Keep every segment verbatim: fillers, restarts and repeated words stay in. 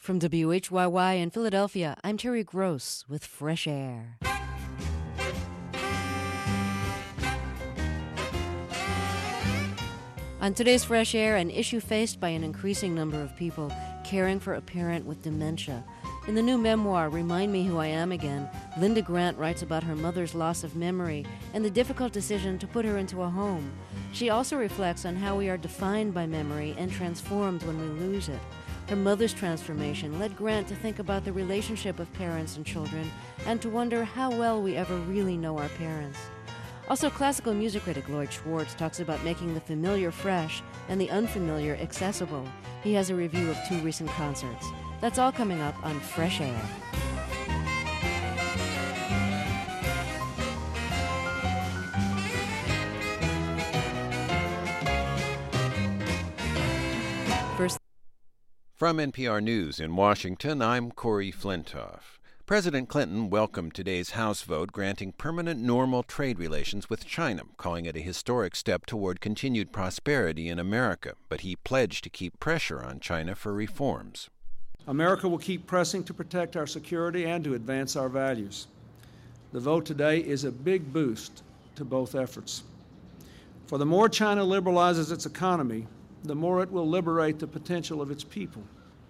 From W H Y Y in Philadelphia, I'm Terry Gross with Fresh Air. On today's Fresh Air, an issue faced by an increasing number of people caring for a parent with dementia. In the new memoir, Remind Me Who I Am Again, Linda Grant writes about her mother's loss of memory and the difficult decision to put her into a home. She also reflects on how we are defined by memory and transformed when we lose it. Her mother's transformation led Grant to think about the relationship of parents and children and to wonder how well we ever really know our parents. Also, classical music critic Lloyd Schwartz talks about making the familiar fresh and the unfamiliar accessible. He has a review of two recent concerts. That's all coming up on Fresh Air. First, from N P R News in Washington, I'm Corey Flintoff. President Clinton welcomed today's House vote granting permanent normal trade relations with China, calling it a historic step toward continued prosperity in America, but he pledged to keep pressure on China for reforms. America will keep pressing to protect our security and to advance our values. The vote today is a big boost to both efforts. For the more China liberalizes its economy, the more it will liberate the potential of its people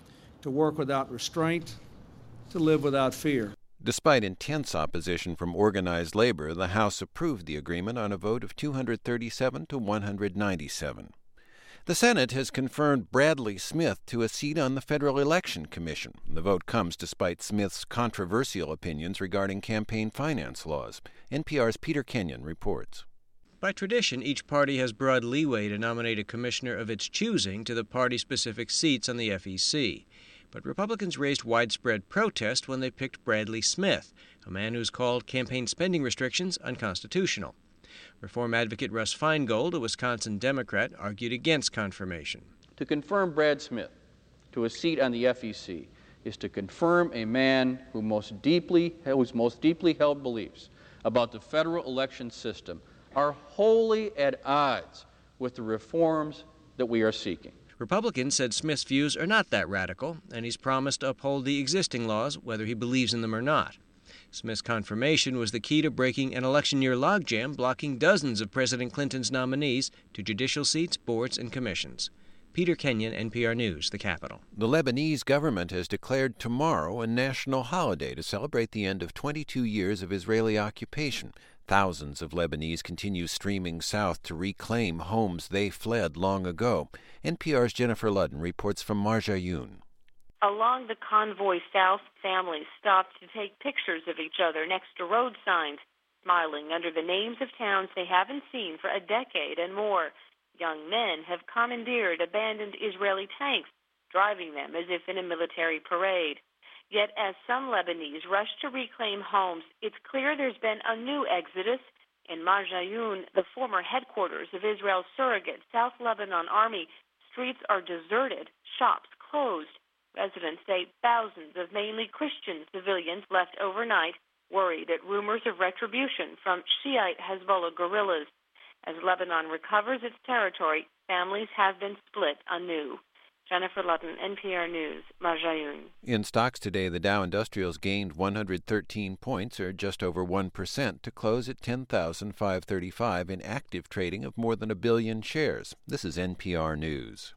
to work without restraint, to live without fear. Despite intense opposition from organized labor, the House approved the agreement on a vote of two hundred thirty-seven to one hundred ninety-seven. The Senate has confirmed Bradley Smith to a seat on the Federal Election Commission. The vote comes despite Smith's controversial opinions regarding campaign finance laws. N P R's Peter Kenyon reports. By tradition, each party has broad leeway to nominate a commissioner of its choosing to the party-specific seats on the F E C. But Republicans raised widespread protest when they picked Bradley Smith, a man who's called campaign spending restrictions unconstitutional. Reform advocate Russ Feingold, a Wisconsin Democrat, argued against confirmation. To confirm Brad Smith to a seat on the F E C is to confirm a man who most deeply, whose most deeply held beliefs about the federal election system are wholly at odds with the reforms that we are seeking. Republicans said Smith's views are not that radical, and he's promised to uphold the existing laws, whether he believes in them or not. Smith's confirmation was the key to breaking an election-year logjam, blocking dozens of President Clinton's nominees to judicial seats, boards, and commissions. Peter Kenyon, N P R News, the Capitol. The Lebanese government has declared tomorrow a national holiday to celebrate the end of twenty-two years of Israeli occupation. Thousands of Lebanese continue streaming south to reclaim homes they fled long ago. N P R's Jennifer Ludden reports from Marjayoun. Along the convoy south, families stopped to take pictures of each other next to road signs, smiling under the names of towns they haven't seen for a decade and more. Young men have commandeered abandoned Israeli tanks, driving them as if in a military parade. Yet as some Lebanese rush to reclaim homes, it's clear there's been a new exodus. In Marjayoun, the former headquarters of Israel's surrogate South Lebanon Army, streets are deserted, shops closed. Residents say thousands of mainly Christian civilians left overnight, worried at rumors of retribution from Shiite Hezbollah guerrillas. As Lebanon recovers its territory, families have been split anew. Jennifer Ludden, N P R News, Marjayoun. In stocks today, the Dow Industrials gained one hundred thirteen points, or just over one percent, to close at ten thousand five hundred thirty-five in active trading of more than a billion shares. This is N P R News.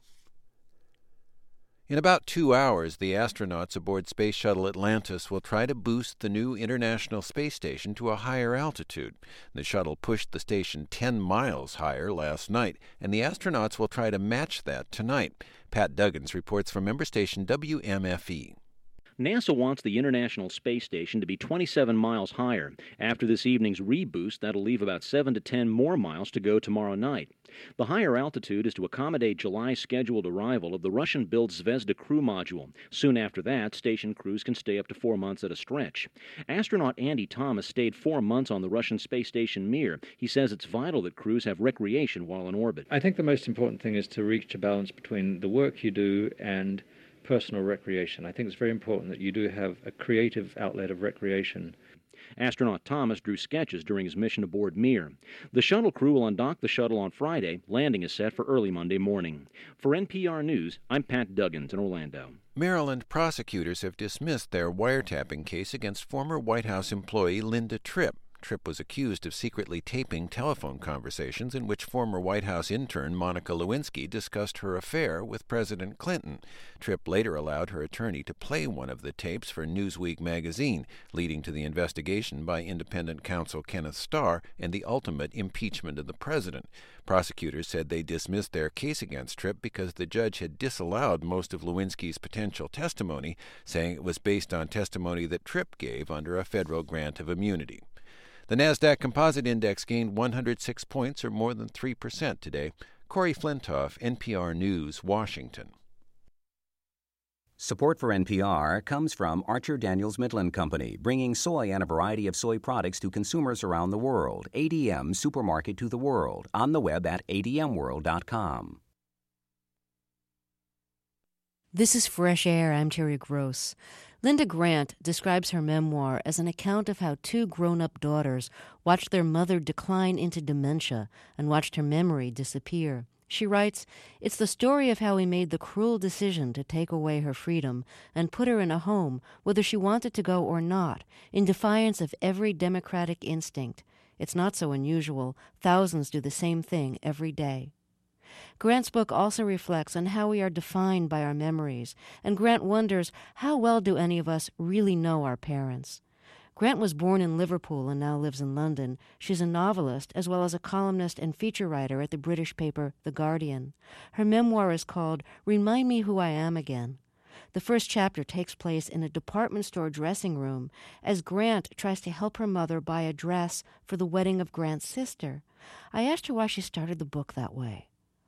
In about two hours, the astronauts aboard Space Shuttle Atlantis will try to boost the new International Space Station to a higher altitude. The shuttle pushed the station ten miles higher last night, and the astronauts will try to match that tonight. Pat Duggins reports from member station W M F E. NASA wants the International Space Station to be twenty-seven miles higher. After this evening's reboost, that'll leave about seven to ten more miles to go tomorrow night. The higher altitude is to accommodate July's scheduled arrival of the Russian-built Zvezda crew module. Soon after that, station crews can stay up to four months at a stretch. Astronaut Andy Thomas stayed four months on the Russian space station Mir. He says it's vital that crews have recreation while in orbit. I think the most important thing is to reach a balance between the work you do and personal recreation. I think it's very important that you do have a creative outlet of recreation. Astronaut Thomas drew sketches during his mission aboard Mir. The shuttle crew will undock the shuttle on Friday. Landing is set for early Monday morning. For N P R News, I'm Pat Duggins in Orlando. Maryland prosecutors have dismissed their wiretapping case against former White House employee Linda Tripp. Tripp was accused of secretly taping telephone conversations in which former White House intern Monica Lewinsky discussed her affair with President Clinton. Tripp later allowed her attorney to play one of the tapes for Newsweek magazine, leading to the investigation by independent counsel Kenneth Starr and the ultimate impeachment of the president. Prosecutors said they dismissed their case against Tripp because the judge had disallowed most of Lewinsky's potential testimony, saying it was based on testimony that Tripp gave under a federal grant of immunity. The NASDAQ Composite Index gained one hundred six points, or more than three percent today. Corey Flintoff, N P R News, Washington. Support for N P R comes from Archer Daniels Midland Company, bringing soy and a variety of soy products to consumers around the world. A D M Supermarket to the world, on the web at A D M world dot com. This is Fresh Air. I'm Terry Gross. Linda Grant describes her memoir as an account of how two grown-up daughters watched their mother decline into dementia and watched her memory disappear. She writes, "It's the story of how we made the cruel decision to take away her freedom and put her in a home, whether she wanted to go or not, in defiance of every democratic instinct. It's not so unusual. Thousands do the same thing every day." Grant's book also reflects on how we are defined by our memories, and Grant wonders, how well do any of us really know our parents? Grant was born in Liverpool and now lives in London. She's a novelist as well as a columnist and feature writer at the British paper The Guardian. Her memoir is called Remind Me Who I Am Again. The first chapter takes place in a department store dressing room as Grant tries to help her mother buy a dress for the wedding of Grant's sister. I asked her why she started the book that way.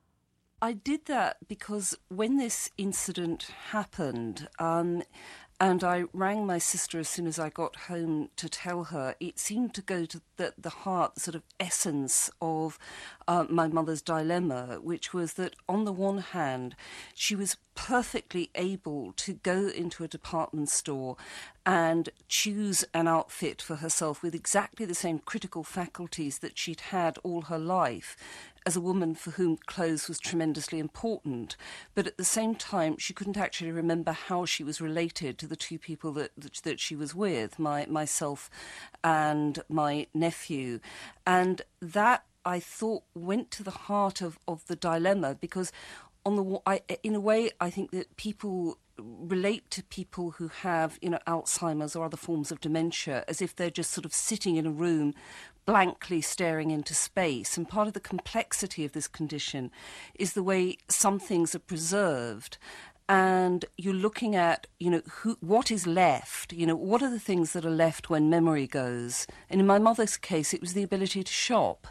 I did that because when this incident happened, um, and I rang my sister as soon as I got home to tell her, it seemed to go to the, the heart, the sort of essence of uh, my mother's dilemma, which was that on the one hand, she was perfectly able to go into a department store and choose an outfit for herself with exactly the same critical faculties that she'd had all her life, as a woman for whom clothes was tremendously important. But at the same time, she couldn't actually remember how she was related to the two people that that, that she was with, my myself and my nephew. And that, I thought, went to the heart of, of the dilemma, because on the I, in a way, I think that people relate to people who have, you know, Alzheimer's or other forms of dementia as if they're just sort of sitting in a room blankly staring into space. And part of the complexity of this condition is the way some things are preserved. And you're looking at, you know, who, what is left, you know, what are the things that are left when memory goes? And in my mother's case, it was the ability to shop.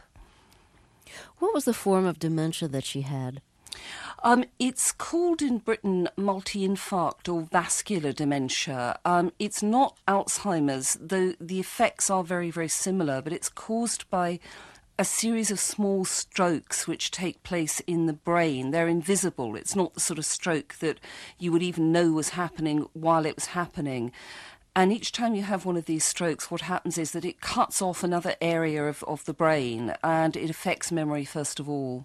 What was the form of dementia that she had? Um, it's called in Britain multi-infarct or vascular dementia. Um, it's not Alzheimer's, though the effects are very, very similar, but it's caused by a series of small strokes which take place in the brain. They're invisible. It's not the sort of stroke that you would even know was happening while it was happening. And each time you have one of these strokes, what happens is that it cuts off another area of, of the brain, and it affects memory first of all.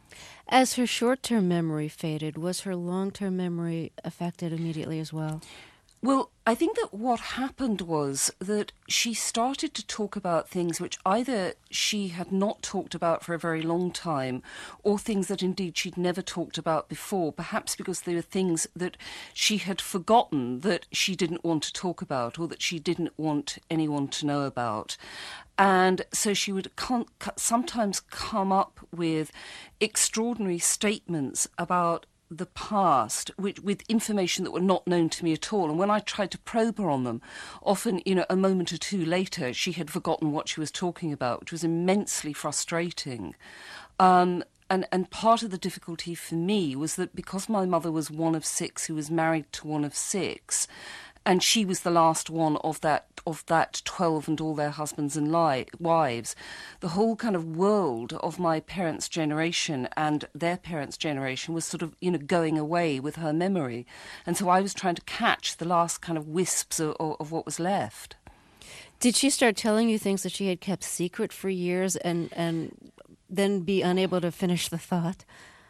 As her short-term memory faded, was her long-term memory affected immediately as well? Well, I think that what happened was that she started to talk about things which either she had not talked about for a very long time, or things that indeed she'd never talked about before, perhaps because they were things that she had forgotten that she didn't want to talk about, or that she didn't want anyone to know about. And so she would con- sometimes come up with extraordinary statements about the past, which, with information that were not known to me at all. And when I tried to probe her on them, often, you know, a moment or two later, she had forgotten what she was talking about, which was immensely frustrating. Um, and, and part of the difficulty for me was that because my mother was one of six who was married to one of six, and she was the last one of that of that twelve and all their husbands and li- wives, the whole kind of world of my parents' generation and their parents' generation was sort of, you know, going away with her memory. And so I was trying to catch the last kind of wisps of, of what was left. Did she start telling you things that she had kept secret for years and, and then be unable to finish the thought?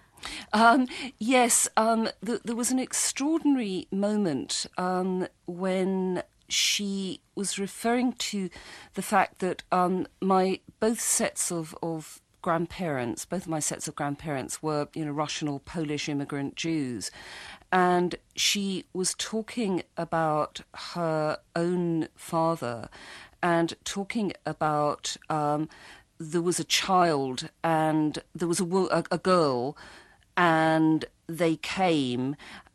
Um, yes, um, th- there was an extraordinary moment um, when she was referring to the fact that um, my both sets of, of grandparents, both of my sets of grandparents were, you know, Russian or Polish immigrant Jews. And she was talking about her own father and talking about um, there was a child and there was a, a, a girl and they came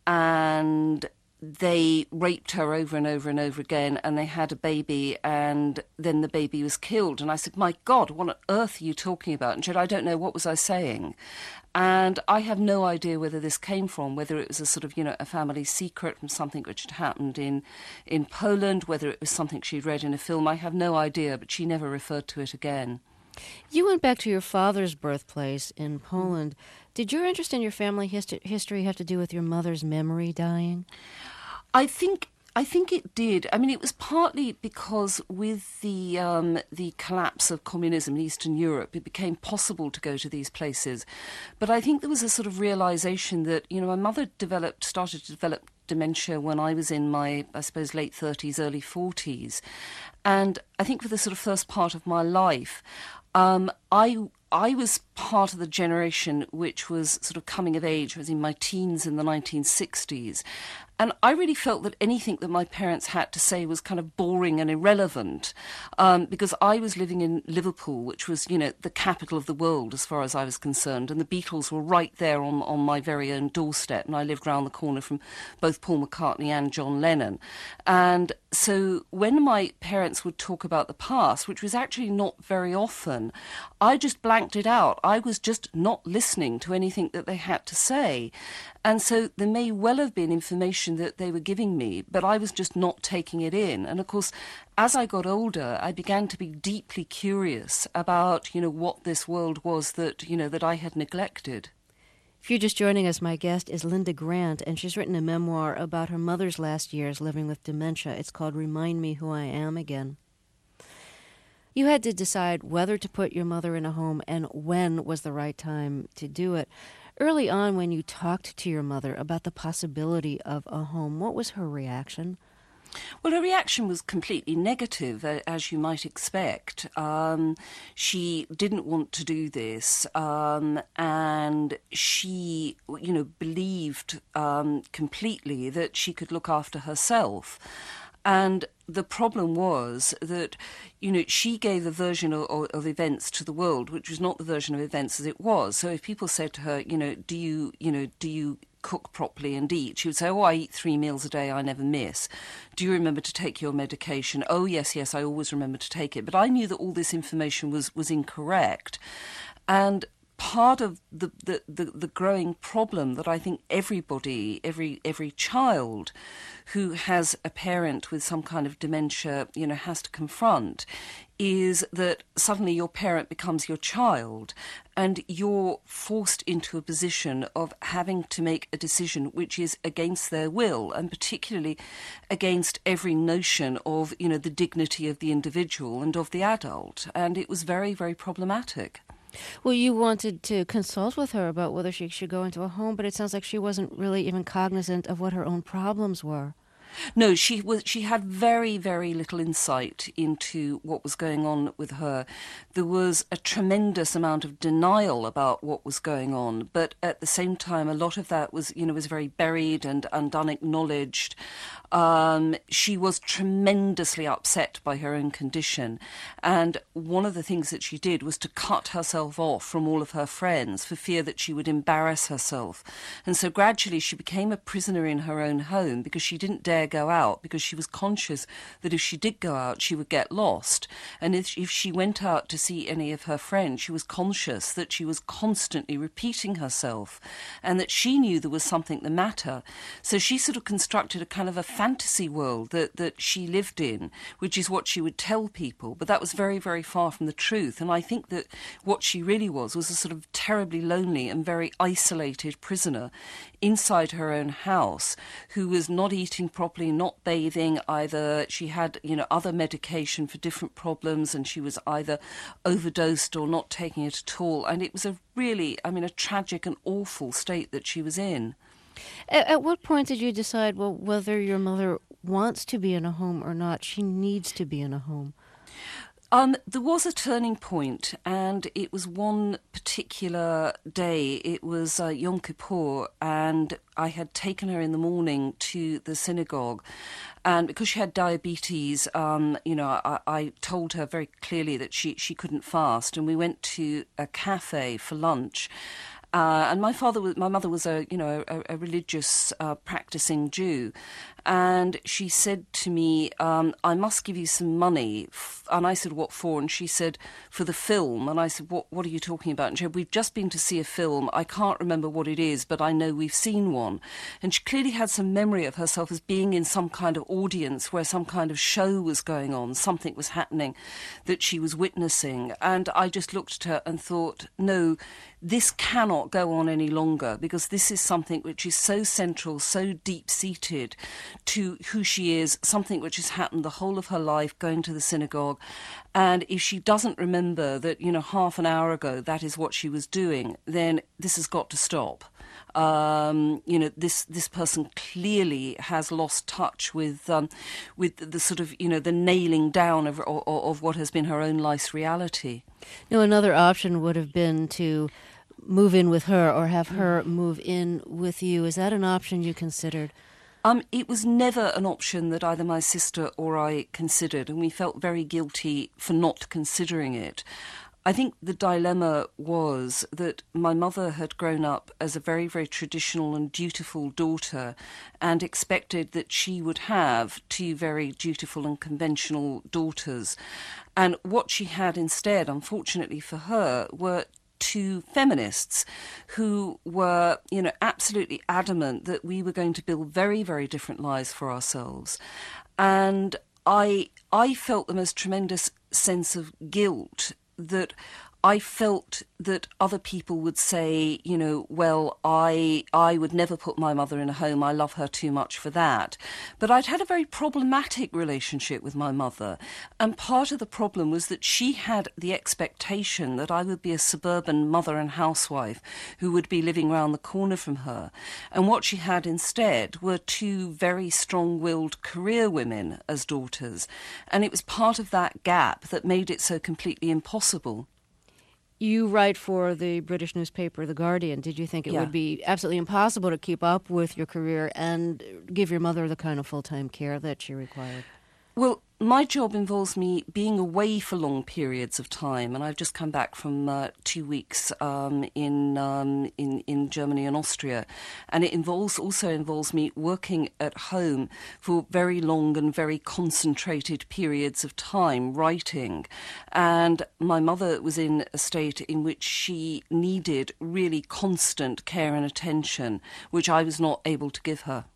and they raped her over and over and over again, and they had a baby, and then the baby was killed. And I said, my God, what on earth are you talking about? And she said, I don't know, what was I saying? And I have no idea whether this came from, whether it was a sort of, you know, a family secret from something which had happened in, in Poland, whether it was something she'd read in a film. I have no idea, but she never referred to it again. You went back to your father's birthplace in Poland. Did your interest in your family histo- history have to do with your mother's memory dying? I think I think it did. I mean, it was partly because with the um, the collapse of communism in Eastern Europe, it became possible to go to these places. But I think there was a sort of realization that, you know, my mother developed, started to develop dementia when I was in my, I suppose, late thirties, early forties. And I think for the sort of first part of my life, um, I I was part of the generation which was sort of coming of age. I was in my teens in the nineteen sixties. And I really felt that anything that my parents had to say was kind of boring and irrelevant um, because I was living in Liverpool, which was, you know, the capital of the world as far as I was concerned. And the Beatles were right there on, on my very own doorstep. And I lived round the corner from both Paul McCartney and John Lennon. And so when my parents would talk about the past, which was actually not very often, I just blanked it out. I was just not listening to anything that they had to say. And so there may well have been information that they were giving me, but I was just not taking it in. And of course, as I got older, I began to be deeply curious about, you know, what this world was that, you know, that I had neglected. If you're just joining us, my guest is Linda Grant, and she's written a memoir about her mother's last years living with dementia. It's called Remind Me Who I Am Again. You had to decide whether to put your mother in a home and when was the right time to do it. Early on, when you talked to your mother about the possibility of a home, what was her reaction? Well, her reaction was completely negative, as you might expect. Um, she didn't want to do this, um, and she, you know, believed um, completely that she could look after herself. And the problem was that, you know, she gave a version of, of events to the world, which was not the version of events as it was. So if people said to her, you know, do you, you know, do you cook properly and eat? She would say, oh, I eat three meals a day, I never miss. Do you remember to take your medication? Oh, yes, yes, I always remember to take it. But I knew that all this information was, was incorrect. And part of the, the, the, the growing problem that I think everybody, every every child who has a parent with some kind of dementia, you know, has to confront is that suddenly your parent becomes your child and you're forced into a position of having to make a decision which is against their will, and particularly against every notion of, you know, the dignity of the individual and of the adult. And it was very, very problematic. Well, you wanted to consult with her about whether she should go into a home, but it sounds like she wasn't really even cognizant of what her own problems were. No, she was. She had very, very little insight into what was going on with her. There was a tremendous amount of denial about what was going on, but at the same time, a lot of that was, you know, was very buried and, and unacknowledged. Um, she was tremendously upset by her own condition, and one of the things that she did was to cut herself off from all of her friends for fear that she would embarrass herself. And so gradually she became a prisoner in her own home because she didn't dare go out, because she was conscious that if she did go out, she would get lost. And if, if she went out to see any of her friends, she was conscious that she was constantly repeating herself and that she knew there was something the matter. So she sort of constructed a kind of a fantasy world that, that she lived in, which is what she would tell people, but that was very, very far from the truth. And I think that what she really was was a sort of terribly lonely and very isolated prisoner inside her own house who was not eating properly, not bathing either. She had, you know, other medication for different problems, and she was either overdosed or not taking it at all. And it was a really, I mean, a tragic and awful state that she was in. At, at what point did you decide, well, whether your mother wants to be in a home or not, she needs to be in a home? Um, there was a turning point, and it was one particular day. It was uh, Yom Kippur, and I had taken her in the morning to the synagogue. And because she had diabetes, um, you know, I, I told her very clearly that she, she couldn't fast. And we went to a cafe for lunch. Uh, and my father, was, my mother was a, you know, a, a religious uh, practicing Jew, and she said to me, um, "I must give you some money." And I said, "What for?" And she said, "For the film." And I said, "What? What are you talking about?" And she said, "We've just been to see a film. I can't remember what it is, but I know we've seen one." And she clearly had some memory of herself as being in some kind of audience where some kind of show was going on, something was happening that she was witnessing. And I just looked at her and thought, no, this cannot go on any longer, because this is something which is so central, so deep-seated to who she is, something which has happened the whole of her life, going to the synagogue. And if she doesn't remember that, you know, half an hour ago that is what she was doing, then this has got to stop. Um, you know, this this person clearly has lost touch with um, with the sort of, you know, the nailing down of, of, of what has been her own life's reality. Now, another option would have been to move in with her or have her move in with you. Is that an option you considered? Um, it was never an option that either my sister or I considered, and we felt very guilty for not considering it. I think the dilemma was that my mother had grown up as a very, very traditional and dutiful daughter and expected that she would have two very dutiful and conventional daughters. And what she had instead, unfortunately for her, were two feminists who were, you know, absolutely adamant that we were going to build very, very different lives for ourselves. And I, I felt the most tremendous sense of guilt that I felt that other people would say, you know, well, I I would never put my mother in a home. I love her too much for that. But I'd had a very problematic relationship with my mother. And part of the problem was that she had the expectation that I would be a suburban mother and housewife who would be living round the corner from her. And what she had instead were two very strong-willed career women as daughters. And it was part of that gap that made it so completely impossible. You write for the British newspaper The Guardian. Did you think it Yeah. would be absolutely impossible to keep up with your career and give your mother the kind of full-time care that she required? Well, my job involves me being away for long periods of time, and I've just come back from uh, two weeks um, in, um, in in Germany and Austria, and it involves also involves me working at home for very long and very concentrated periods of time writing. And my mother was in a state in which she needed really constant care and attention, which I was not able to give her.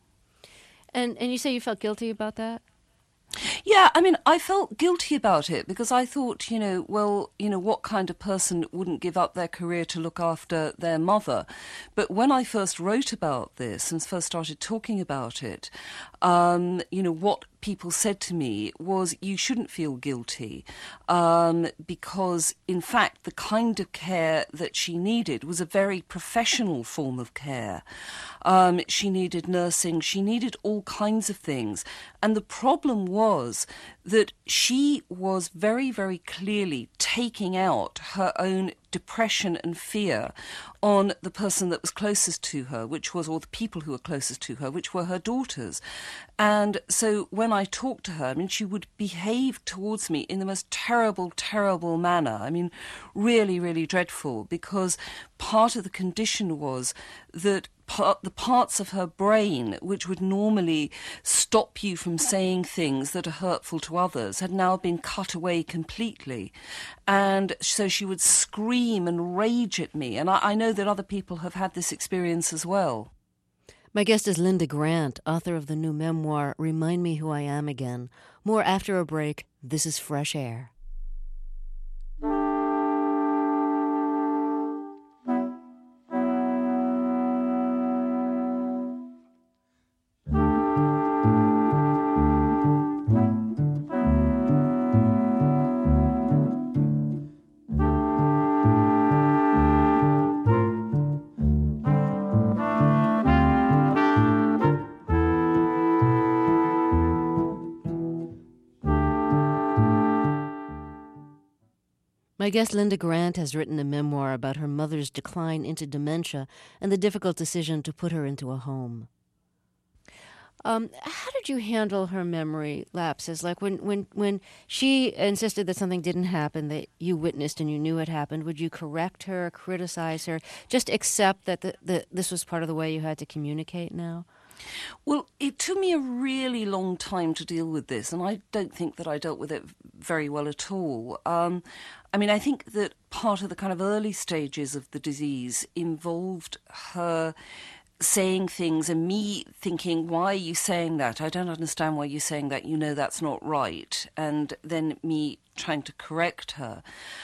And and you say you felt guilty about that? Yeah, I mean, I felt guilty about it because I thought, you know, well, you know, what kind of person wouldn't give up their career to look after their mother? But when I first wrote about this and first started talking about it, um, you know, what people said to me was, you shouldn't feel guilty um, because, in fact, the kind of care that she needed was a very professional form of care. Um, she needed nursing, she needed all kinds of things. And the problem was that she was very, very clearly taking out her own depression and fear on the person that was closest to her, which was, or the people who were closest to her, which were her daughters. And so when I talked to her, I mean, she would behave towards me in the most terrible, terrible manner. I mean, really, really dreadful, because part of the condition was that part, the parts of her brain which would normally stop you from saying things that are hurtful to others had now been cut away completely. And so she would scream and rage at me. And I, I know that other people have had this experience as well. My guest is Linda Grant, author of the new memoir, Remind Me Who I Am Again. More after a break. This is Fresh Air. My guest, Linda Grant, has written a memoir about her mother's decline into dementia and the difficult decision to put her into a home. Um, how did you handle her memory lapses? Like when, when, when she insisted that something didn't happen that you witnessed and you knew it happened, would you correct her, criticize her, just accept that the, the, this was part of the way you had to communicate now? Well, it took me a really long time to deal with this, and I don't think that I dealt with it very well at all. Um, I mean, I think that part of the kind of early stages of the disease involved her saying things and me thinking, why are you saying that? I don't understand why you're saying that. You know that's not right. And then me trying to correct her.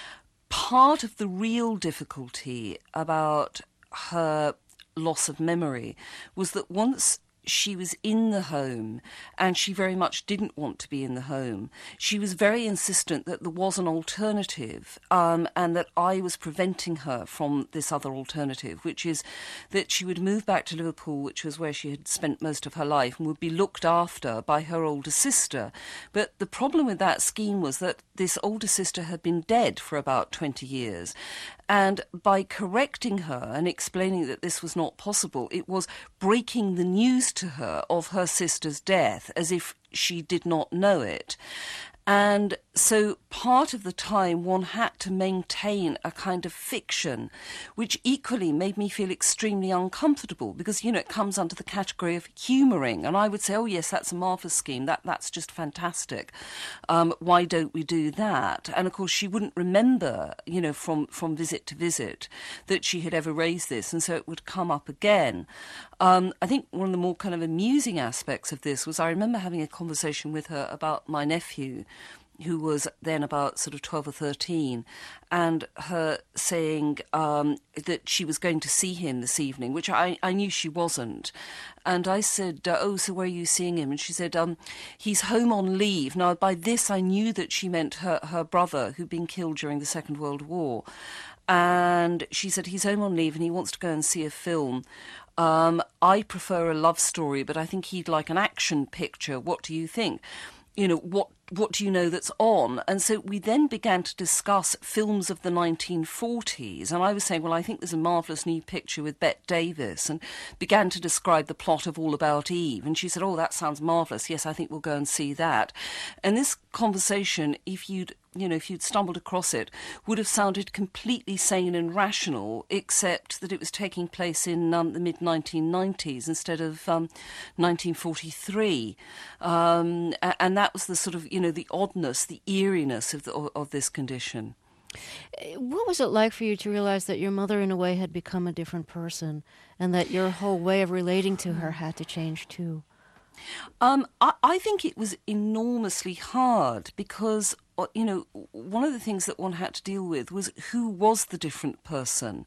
Part of the real difficulty about her loss of memory was that once she was in the home, and she very much didn't want to be in the home. She was very insistent that there was an alternative, um, and that I was preventing her from this other alternative, which is that she would move back to Liverpool, which was where she had spent most of her life, and would be looked after by her older sister. But the problem with that scheme was that this older sister had been dead for about twenty years. And by correcting her and explaining that this was not possible, it was breaking the news to her of her sister's death as if she did not know it. And so part of the time one had to maintain a kind of fiction, which equally made me feel extremely uncomfortable because, you know, it comes under the category of humouring. And I would say, oh, yes, that's a marvellous scheme. That, that's just fantastic. Um, why don't we do that? And, of course, she wouldn't remember, you know, from, from visit to visit that she had ever raised this. And so it would come up again. Um, I think one of the more kind of amusing aspects of this was I remember having a conversation with her about my nephew, who was then about sort of twelve or thirteen, and her saying um, that she was going to see him this evening, which I, I knew she wasn't. And I said, uh, oh, so where are you seeing him? And she said, um, he's home on leave. Now, by this, I knew that she meant her, her brother, who'd been killed during the Second World War. And she said, he's home on leave and he wants to go and see a film. Um, I prefer a love story, but I think he'd like an action picture. What do you think? You know, what what do you know that's on? And so we then began to discuss films of the nineteen forties. And I was saying, well, I think there's a marvellous new picture with Bette Davis, and began to describe the plot of All About Eve. And she said, oh, that sounds marvellous. Yes, I think we'll go and see that. And this conversation, if you'd you know, if you'd stumbled across it, would have sounded completely sane and rational, except that it was taking place in um, the mid nineteen nineties instead of um, nineteen forty-three. Um, and that was the sort of, you know, the oddness, the eeriness of, the, of this condition. What was it like for you to realize that your mother, in a way, had become a different person and that your whole way of relating to her had to change too? Um, I, I think it was enormously hard because, you know, one of the things that one had to deal with was who was the different person.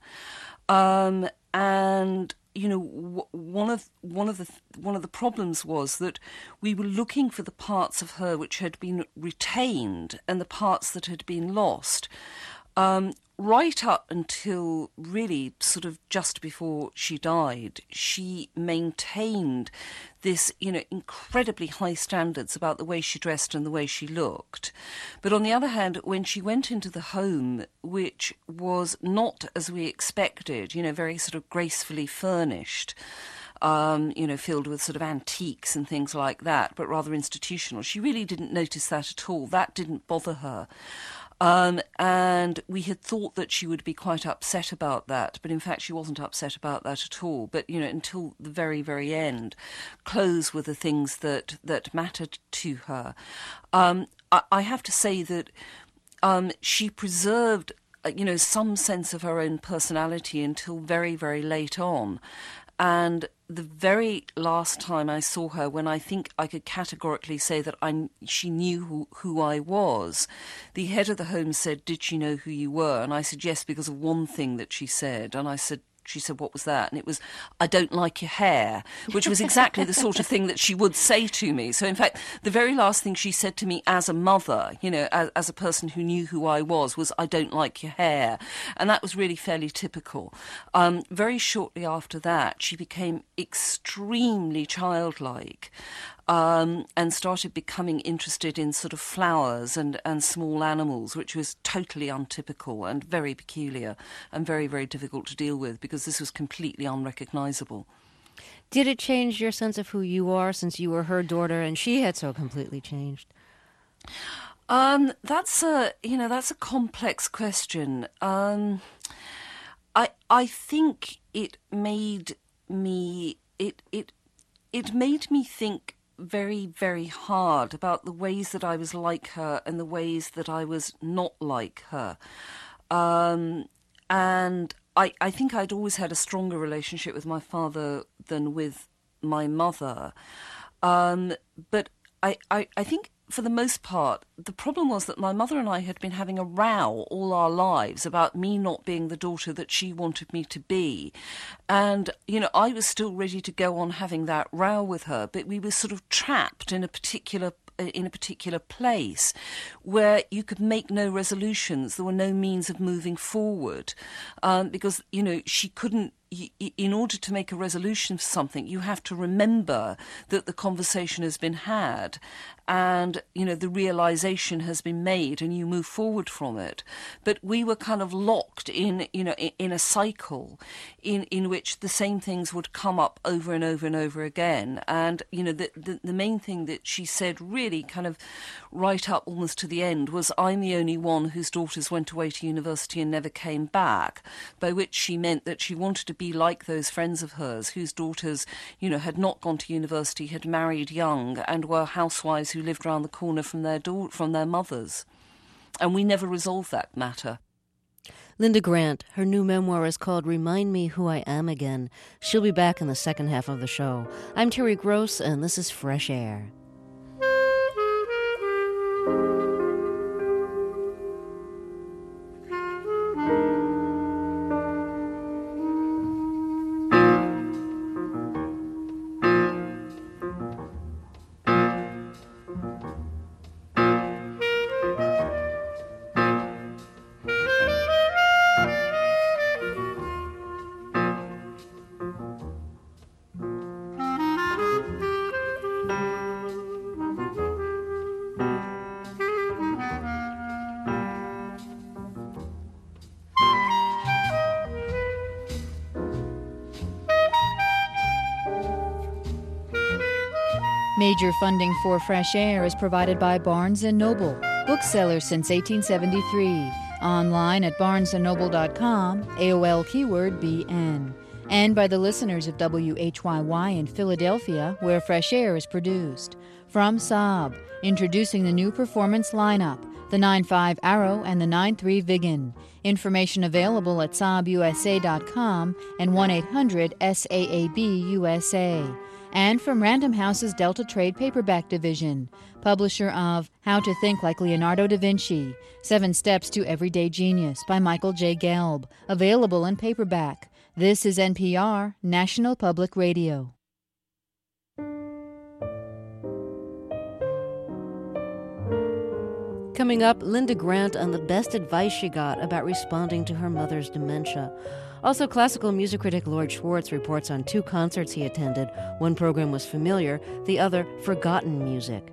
Um, and, you know, w- one of one of the one of the problems was that we were looking for the parts of her which had been retained and the parts that had been lost. Um, right up until really sort of just before she died, she maintained this, you know, incredibly high standards about the way she dressed and the way she looked. But on the other hand, when she went into the home, which was not as we expected, you know, very sort of gracefully furnished, Um, you know, filled with sort of antiques and things like that, but rather institutional. She really didn't notice that at all. That didn't bother her. Um, and we had thought that she would be quite upset about that, but in fact she wasn't upset about that at all. But, you know, until the very, very end, clothes were the things that, that mattered to her. Um, I, I have to say that um, she preserved, you know, some sense of her own personality until very, very late on. And the very last time I saw her, when I think I could categorically say that I, she knew who, who I was, the head of the home said, "Did she know who you were?" And I said, "Yes," because of one thing that she said. And I said, She said, "What was that?" And it was, "I don't like your hair," which was exactly the sort of thing that she would say to me. So, in fact, the very last thing she said to me as a mother, you know, as, as a person who knew who I was, was, "I don't like your hair." And that was really fairly typical. Um, very shortly after that, she became extremely childlike. Um, and started becoming interested in sort of flowers and, and small animals, which was totally untypical and very peculiar and very, very difficult to deal with because this was completely unrecognisable. Did it change your sense of who you are since you were her daughter and she had so completely changed? Um, that's a, you know, that's a complex question. Um, I I think it made me it it it made me think very, very hard about the ways that I was like her and the ways that I was not like her. Um, and I, I think I'd always had a stronger relationship with my father than with my mother. Um, but I, I, I think for the most part, the problem was that my mother and I had been having a row all our lives about me not being the daughter that she wanted me to be. And, you know, I was still ready to go on having that row with her, but we were sort of trapped in a particular in a particular place where you could make no resolutions. There were no means of moving forward um, because, you know, she couldn't, in order to make a resolution for something, you have to remember that the conversation has been had and, you know, the realization has been made and you move forward from it. But we were kind of locked in, you know, in, in a cycle in, in which the same things would come up over and over and over again. And, you know, the, the, the main thing that she said really kind of right up almost to the end was, "I'm the only one whose daughters went away to university and never came back," by which she meant that she wanted to be like those friends of hers whose daughters, you know, had not gone to university, had married young, and were housewives who lived round the corner from their da- from their mothers. And we never resolved that matter. Linda Grant, her new memoir is called Remind Me Who I Am Again. She'll be back in the second half of the show. I'm Terry Gross, and this is Fresh Air. Major funding for Fresh Air is provided by Barnes and Noble, bookseller since eighteen seventy-three. Online at barnes and noble dot com, A O L keyword B N. And by the listeners of W H Y Y in Philadelphia, where Fresh Air is produced. From Saab, introducing the new performance lineup, the nine five Arrow and the nine three Viggen. Information available at saab u s a dot com and one eight hundred S A A B U S A. And from Random House's Delta Trade Paperback Division, publisher of How to Think Like Leonardo da Vinci, Seven Steps to Everyday Genius by Michael J. Gelb, available in paperback. This is N P R, National Public Radio. Coming up, Linda Grant on the best advice she got about responding to her mother's dementia. Also, classical music critic Lord Schwartz reports on two concerts he attended. One program was familiar, the other forgotten music.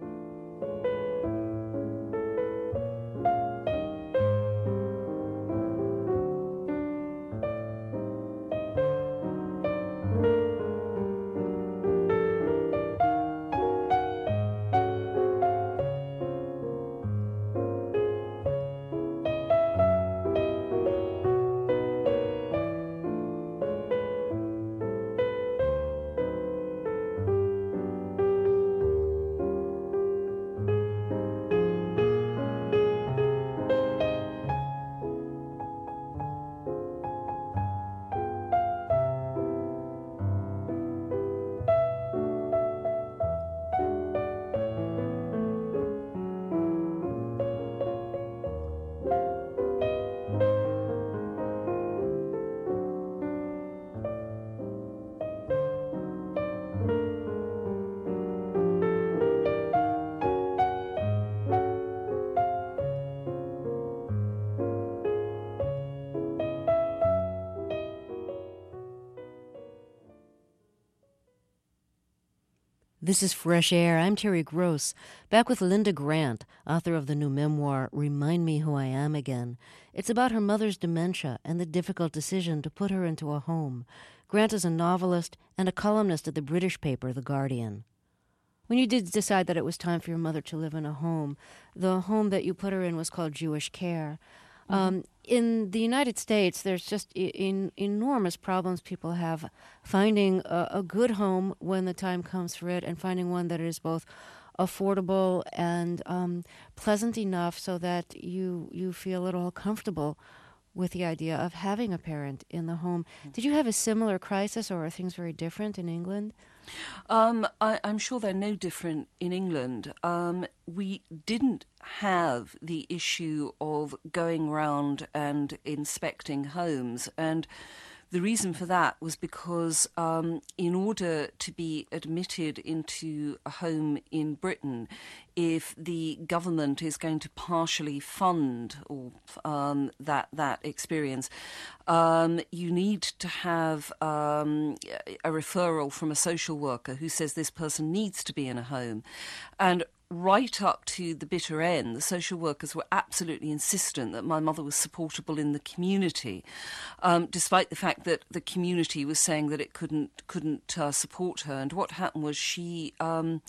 This is Fresh Air. I'm Terry Gross, back with Linda Grant, author of the new memoir, Remind Me Who I Am Again. It's about her mother's dementia and the difficult decision to put her into a home. Grant is a novelist and a columnist at the British paper, The Guardian. When you did decide that it was time for your mother to live in a home, the home that you put her in was called Jewish Care. Um, in the United States, there's just in, enormous problems people have finding a, a good home when the time comes for it, and finding one that is both affordable and um, pleasant enough so that you you feel at all comfortable with the idea of having a parent in the home. Did you have a similar crisis, or are things very different in England? Um, I, I'm sure they're no different in England. Um, we didn't have the issue of going round and inspecting homes, and the reason for that was because um, in order to be admitted into a home in Britain, if the government is going to partially fund or um, that that experience, um, you need to have um, a referral from a social worker who says this person needs to be in a home. And right up to the bitter end, the social workers were absolutely insistent that my mother was supportable in the community, um, despite the fact that the community was saying that it couldn't couldn't uh, support her. And what happened was she... Um,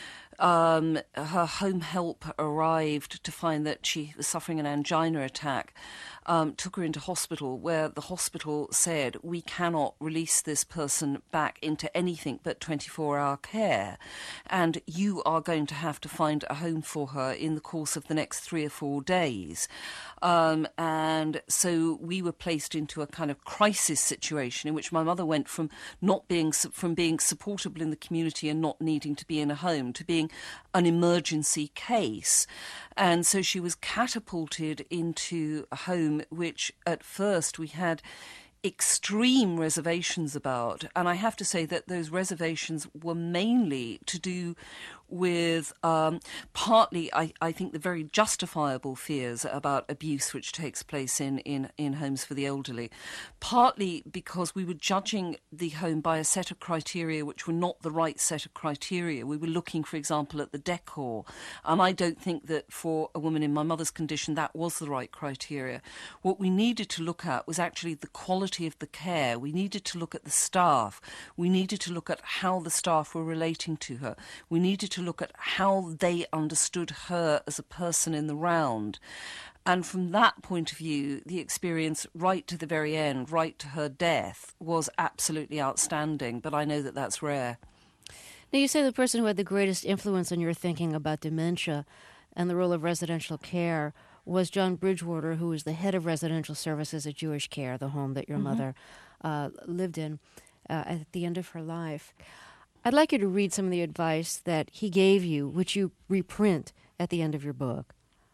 Um, her home help arrived to find that she was suffering an angina attack, um, took her into hospital, where the hospital said, we cannot release this person back into anything but twenty-four hour care, and you are going to have to find a home for her in the course of the next three or four days. Um, and so we were placed into a kind of crisis situation in which my mother went from not being from being supportable in the community and not needing to be in a home to being an emergency case. And so she was catapulted into a home which at first we had extreme reservations about. And I have to say that those reservations were mainly to do with um, partly, I, I think, the very justifiable fears about abuse which takes place in, in, in homes for the elderly, partly because we were judging the home by a set of criteria which were not the right set of criteria. We were looking, for example, at the decor, and I don't think that for a woman in my mother's condition that was the right criteria. What we needed to look at was actually the quality of the care. We needed to look at the staff. We needed to look at how the staff were relating to her. We needed to look at how they understood her as a person in the round. And from that point of view, the experience right to the very end, right to her death, was absolutely outstanding. But I know that that's rare. Now, you say the person who had the greatest influence on your thinking about dementia and the role of residential care was John Bridgewater, who was the head of residential services at Jewish Care, the home that your mm-hmm. mother uh, lived in uh, at the end of her life. I'd like you to read some of the advice that he gave you, which you reprint at the end of your book.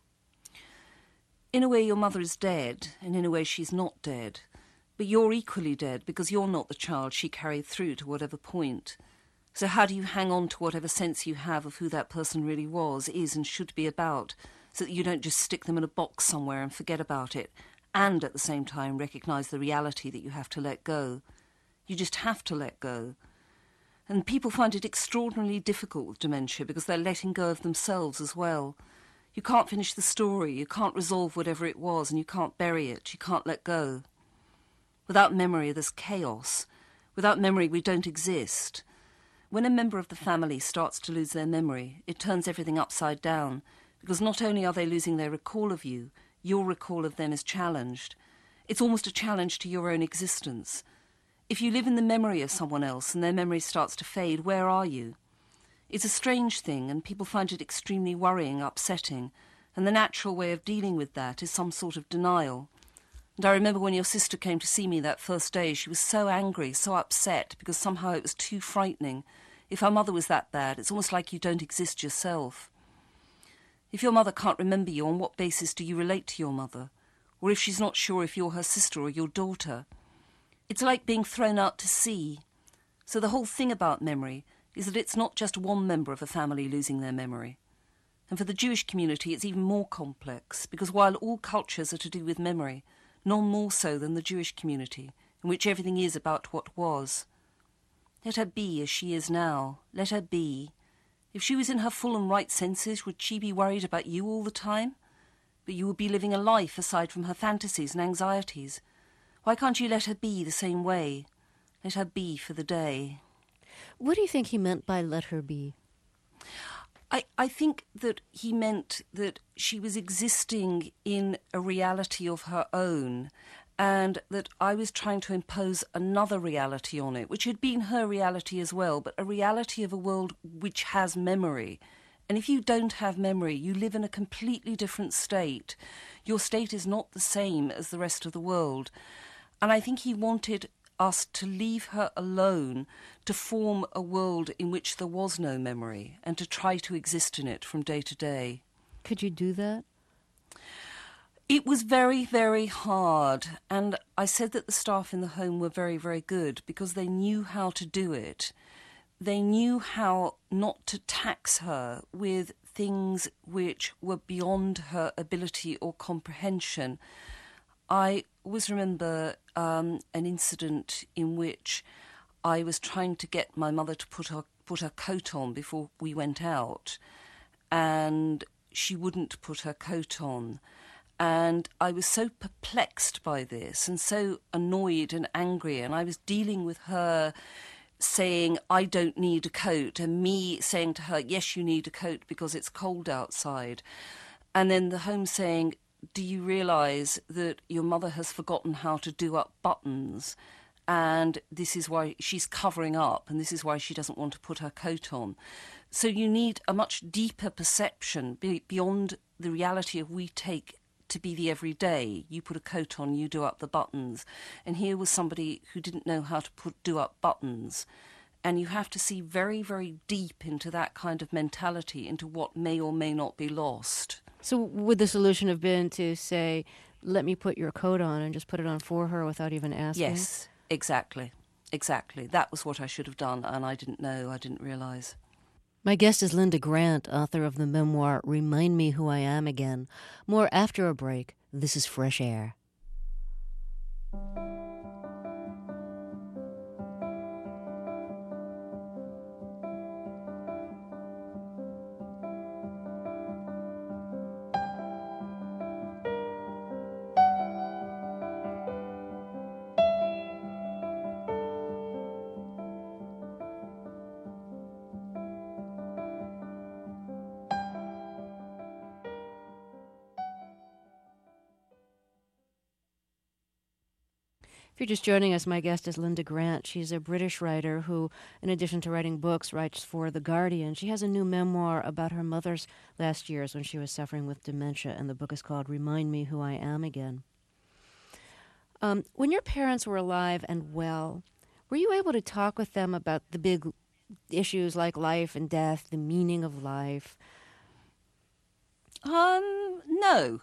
In a way, your mother is dead, and in a way, she's not dead. But you're equally dead because you're not the child she carried through to whatever point. So how do you hang on to whatever sense you have of who that person really was, is, and should be about, so that you don't just stick them in a box somewhere and forget about it, and at the same time recognise the reality that you have to let go? You just have to let go. And people find it extraordinarily difficult with dementia because they're letting go of themselves as well. You can't finish the story, you can't resolve whatever it was, and you can't bury it, you can't let go. Without memory, there's chaos. Without memory, we don't exist. When a member of the family starts to lose their memory, it turns everything upside down, because not only are they losing their recall of you, your recall of them is challenged. It's almost a challenge to your own existence. If you live in the memory of someone else and their memory starts to fade, where are you? It's a strange thing, and people find it extremely worrying, upsetting, and the natural way of dealing with that is some sort of denial. And I remember when your sister came to see me that first day, she was so angry, so upset, because somehow it was too frightening. If our mother was that bad, it's almost like you don't exist yourself. If your mother can't remember you, on what basis do you relate to your mother? Or if she's not sure if you're her sister or your daughter? It's like being thrown out to sea. So the whole thing about memory is that it's not just one member of a family losing their memory. And for the Jewish community, it's even more complex, because while all cultures are to do with memory, none more so than the Jewish community, in which everything is about what was. Let her be as she is now. Let her be. If she was in her full and right senses, would she be worried about you all the time? But you would be living a life aside from her fantasies and anxieties. Why can't you let her be the same way? Let her be for the day. What do you think he meant by let her be? I, I think that he meant that she was existing in a reality of her own, and that I was trying to impose another reality on it, which had been her reality as well, but a reality of a world which has memory. And if you don't have memory, you live in a completely different state. Your state is not the same as the rest of the world. And I think he wanted us to leave her alone to form a world in which there was no memory and to try to exist in it from day to day. Could you do that? It was very, very hard, and I said that the staff in the home were very, very good because they knew how to do it. They knew how not to tax her with things which were beyond her ability or comprehension. I always remember um, an incident in which I was trying to get my mother to put her, put her coat on before we went out, and she wouldn't put her coat on. And I was so perplexed by this and so annoyed and angry, and I was dealing with her saying, I don't need a coat, and me saying to her, yes, you need a coat because it's cold outside. And then the home saying, do you realise that your mother has forgotten how to do up buttons, and this is why she's covering up, and this is why she doesn't want to put her coat on? So you need a much deeper perception be- beyond the reality of we take to be the everyday. You put a coat on, you do up the buttons. And here was somebody who didn't know how to put do up buttons. And you have to see very, very deep into that kind of mentality, into what may or may not be lost. So would the solution have been to say, let me put your coat on, and just put it on for her without even asking? Yes, exactly. Exactly. That was what I should have done, and I didn't know, I didn't realise. My guest is Linda Grant, author of the memoir Remind Me Who I Am Again. More after a break. This is Fresh Air. If you're just joining us, my guest is Linda Grant. She's a British writer who, in addition to writing books, writes for The Guardian. She has a new memoir about her mother's last years when she was suffering with dementia, and the book is called Remind Me Who I Am Again. Um, when your parents were alive and well, were you able to talk with them about the big issues like life and death, the meaning of life? Um, no.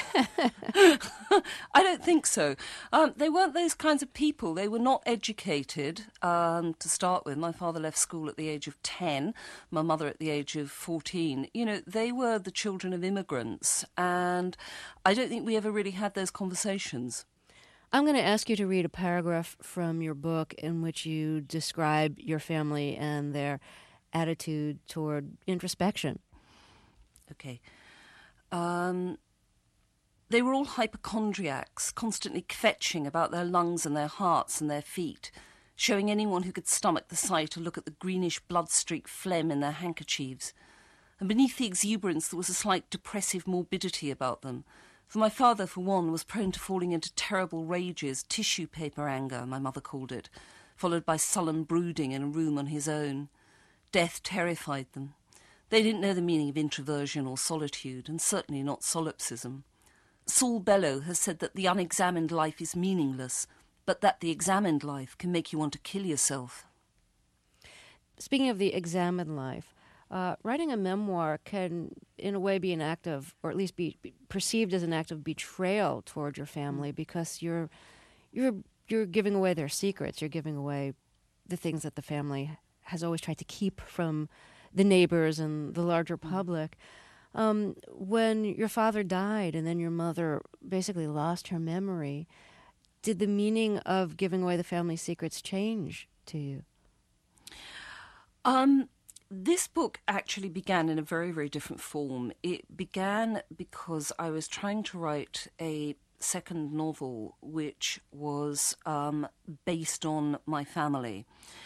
I don't think so. Um, they weren't those kinds of people. They were not educated, um, to start with. My father left school at the age of ten, my mother at the age of fourteen. You know, they were the children of immigrants, and I don't think we ever really had those conversations. I'm going to ask you to read a paragraph from your book in which you describe your family and their attitude toward introspection. Okay. Um, they were all hypochondriacs, constantly kvetching about their lungs and their hearts and their feet, showing anyone who could stomach the sight to look at the greenish blood-streaked phlegm in their handkerchiefs. And beneath the exuberance there was a slight depressive morbidity about them. For my father, for one, was prone to falling into terrible rages, tissue paper anger, my mother called it, followed by sullen brooding in a room on his own. Death terrified them. They didn't know the meaning of introversion or solitude, and certainly not solipsism. Saul Bellow has said that the unexamined life is meaningless, but that the examined life can make you want to kill yourself. Speaking of the examined life, uh, writing a memoir can, in a way, be an act of, or at least be, be perceived as an act of betrayal toward your family, because you're, you're, you're giving away their secrets. You're giving away the things that the family has always tried to keep from the neighbors and the larger public. Um, when your father died and then your mother basically lost her memory, did the meaning of giving away the family secrets change to you? Um, this book actually began in a very, very different form. It began because I was trying to write a second novel which was um, based on my family.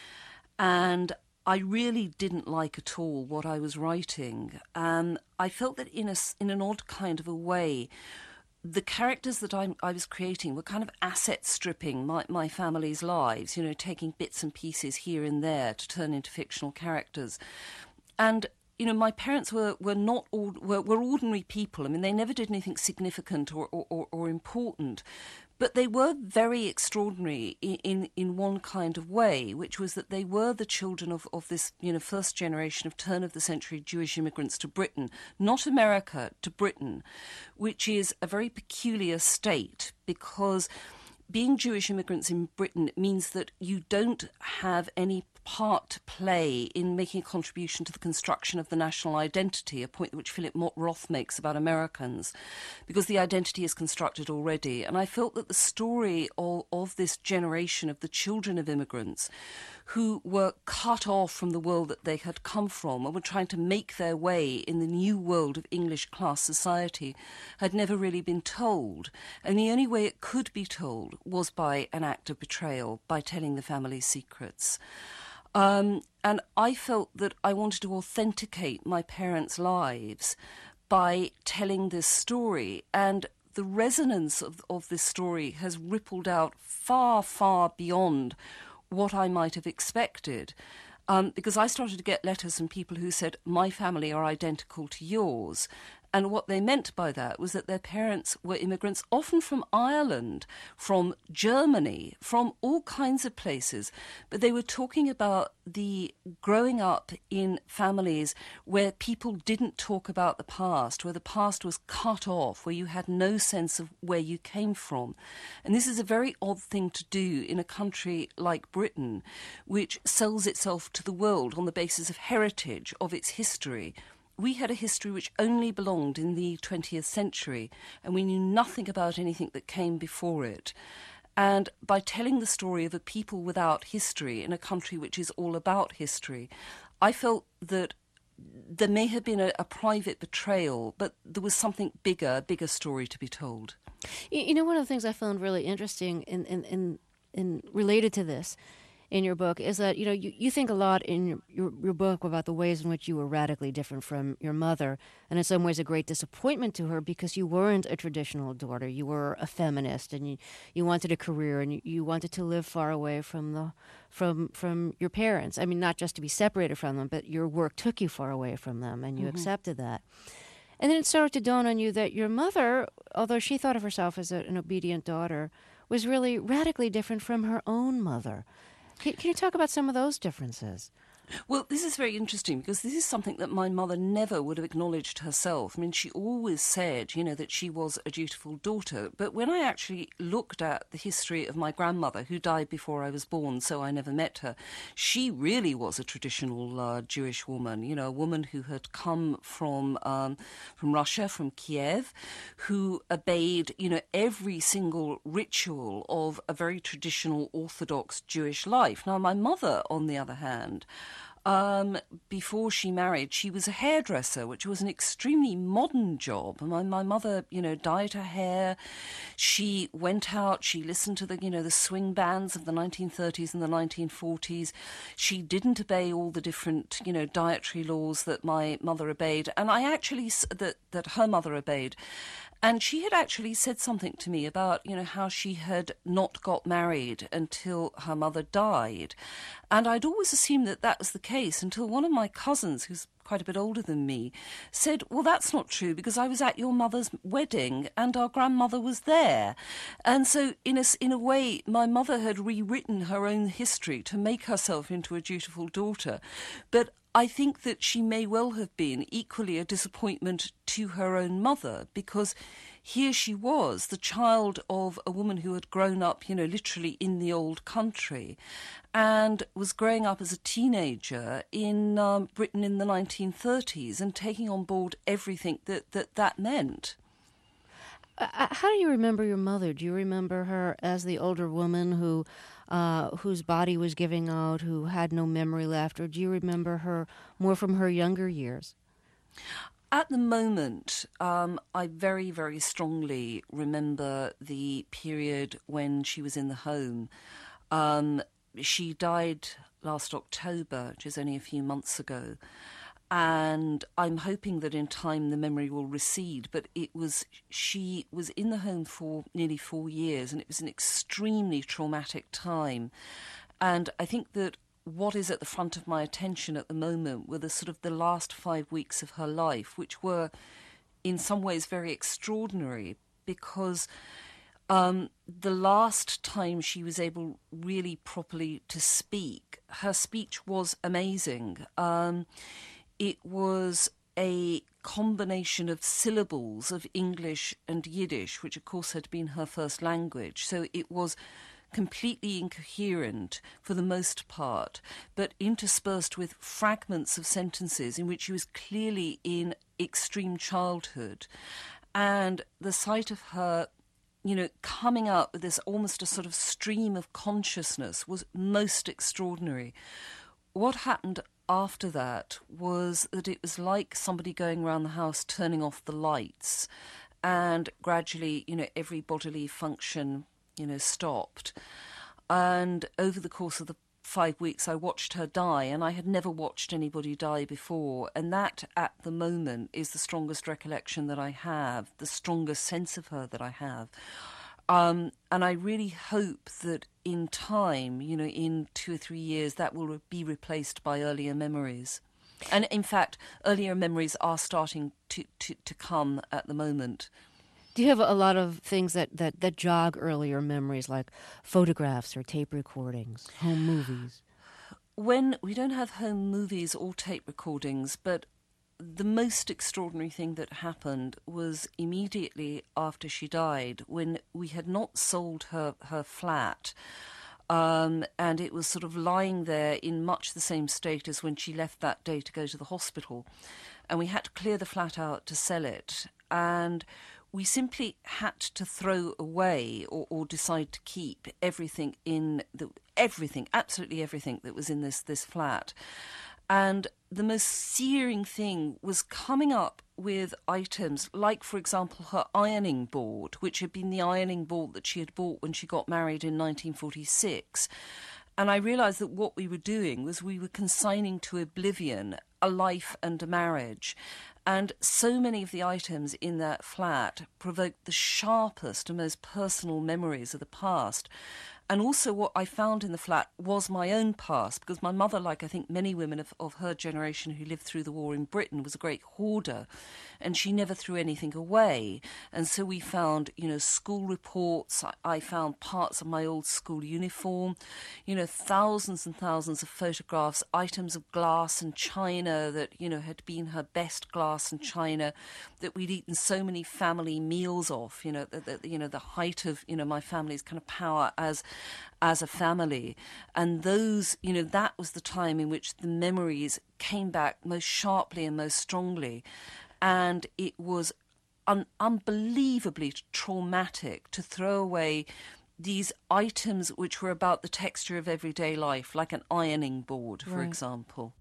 And I really didn't like at all what I was writing. Um, I felt that in a, in an odd kind of a way, the characters that I, I was creating were kind of asset stripping my, my family's lives, you know, taking bits and pieces here and there to turn into fictional characters. And, you know, my parents were, were not all, were, were ordinary people. I mean, they never did anything significant or, or, or important. But they were very extraordinary in, in, in one kind of way, which was that they were the children of, of this, you know, first generation of turn-of-the-century Jewish immigrants to Britain, not America, to Britain, which is a very peculiar state because being Jewish immigrants in Britain means that you don't have any part to play in making a contribution to the construction of the national identity, a point which Philip Roth makes about Americans, because the identity is constructed already. And I felt that the story of, of this generation of the children of immigrants who were cut off from the world that they had come from and were trying to make their way in the new world of English class society had never really been told. And the only way it could be told was by an act of betrayal, by telling the family's secrets. Um, and I felt that I wanted to authenticate my parents' lives by telling this story. And the resonance of, of this story has rippled out far, far beyond what I might have expected. Um, because I started to get letters from people who said, my family are identical to yours. And what they meant by that was that their parents were immigrants, often from Ireland, from Germany, from all kinds of places. But they were talking about the growing up in families where people didn't talk about the past, where the past was cut off, where you had no sense of where you came from. And this is a very odd thing to do in a country like Britain, which sells itself to the world on the basis of heritage, of its history. We had a history which only belonged in the twentieth century, and we knew nothing about anything that came before it. And by telling the story of a people without history in a country which is all about history, I felt that there may have been a, a private betrayal, but there was something bigger, a bigger story to be told. You know, one of the things I found really interesting in, in, in, in related to this in your book is that, you know, you, you think a lot in your, your, your book about the ways in which you were radically different from your mother, and in some ways a great disappointment to her because you weren't a traditional daughter. You were a feminist, and you, you wanted a career, and you, you wanted to live far away from the from from your parents. I mean, not just to be separated from them, but your work took you far away from them, and you mm-hmm. accepted that. And then it started to dawn on you that your mother, although she thought of herself as a, an obedient daughter, was really radically different from her own mother. Can, can you talk about some of those differences? Well, this is very interesting because this is something that my mother never would have acknowledged herself. I mean, she always said, you know, that she was a dutiful daughter. But when I actually looked at the history of my grandmother, who died before I was born, so I never met her, she really was a traditional uh, Jewish woman, you know, a woman who had come from um, from Russia, from Kiev, who obeyed, you know, every single ritual of a very traditional Orthodox Jewish life. Now, my mother, on the other hand, Um, before she married, she was a hairdresser, which was an extremely modern job. My, my mother, you know, dyed her hair. She went out, she listened to the, you know, the swing bands of the nineteen thirties and the nineteen forties. She didn't obey all the different, you know, dietary laws that my mother obeyed, and I actually, that, that her mother obeyed. And she had actually said something to me about, you know, how she had not got married until her mother died. And I'd always assumed that that was the case until one of my cousins, who's quite a bit older than me, said, well, that's not true because I was at your mother's wedding and our grandmother was there. And so in a, in a way, my mother had rewritten her own history to make herself into a dutiful daughter. But I think that she may well have been equally a disappointment to her own mother because here she was, the child of a woman who had grown up, you know, literally in the old country and was growing up as a teenager in um, Britain in the nineteen thirties and taking on board everything that that, that meant. Uh, how do you remember your mother? Do you remember her as the older woman who, uh, whose body was giving out, who had no memory left, or do you remember her more from her younger years? At the moment, um, I very, very strongly remember the period when she was in the home. Um, she died last October, which is only a few months ago. And I'm hoping that in time the memory will recede. But it was she was in the home for nearly four years, and it was an extremely traumatic time. And I think that what is at the front of my attention at the moment were the sort of the last five weeks of her life, which were in some ways very extraordinary, because um, the last time she was able really properly to speak, her speech was amazing. Um, It was a combination of syllables of English and Yiddish, which of course had been her first language. So it was completely incoherent for the most part, but interspersed with fragments of sentences in which she was clearly in extreme childhood. And the sight of her, you know, coming up with this almost a sort of stream of consciousness was most extraordinary. What happened after that was that it was like somebody going around the house turning off the lights, and gradually, you know, every bodily function, you know, stopped. And over the course of the five weeks, I watched her die, and I had never watched anybody die before. And that, at the moment, is the strongest recollection that I have, the strongest sense of her that I have. Um, and I really hope that in time, you know, in two or three years, that will be replaced by earlier memories. And in fact, earlier memories are starting to, to, to come at the moment. Do you have a lot of things that, that, that jog earlier memories, like photographs or tape recordings, home movies? When we don't have home movies or tape recordings, but the most extraordinary thing that happened was immediately after she died, when we had not sold her, her flat, um, and it was sort of lying there in much the same state as when she left that day to go to the hospital. And we had to clear the flat out to sell it. And we simply had to throw away or, or decide to keep everything in the, everything, absolutely everything that was in this, this flat. And the most searing thing was coming up with items like, for example, her ironing board, which had been the ironing board that she had bought when she got married in nineteen forty-six. And I realised that what we were doing was we were consigning to oblivion a life and a marriage. And so many of the items in that flat provoked the sharpest and most personal memories of the past. And also what I found in the flat was my own past, because my mother, like I think many women of, of her generation who lived through the war in Britain, was a great hoarder, and she never threw anything away. And so we found, you know, school reports. I, I found parts of my old school uniform, you know, thousands and thousands of photographs, items of glass and china that, you know, had been her best glass and china that we'd eaten so many family meals off, you know, the, the, you know, the height of, you know, my family's kind of power as as a family. And those, you know, that was the time in which the memories came back most sharply and most strongly. And it was un- unbelievably traumatic to throw away these items which were about the texture of everyday life, like an ironing board, for Right. example.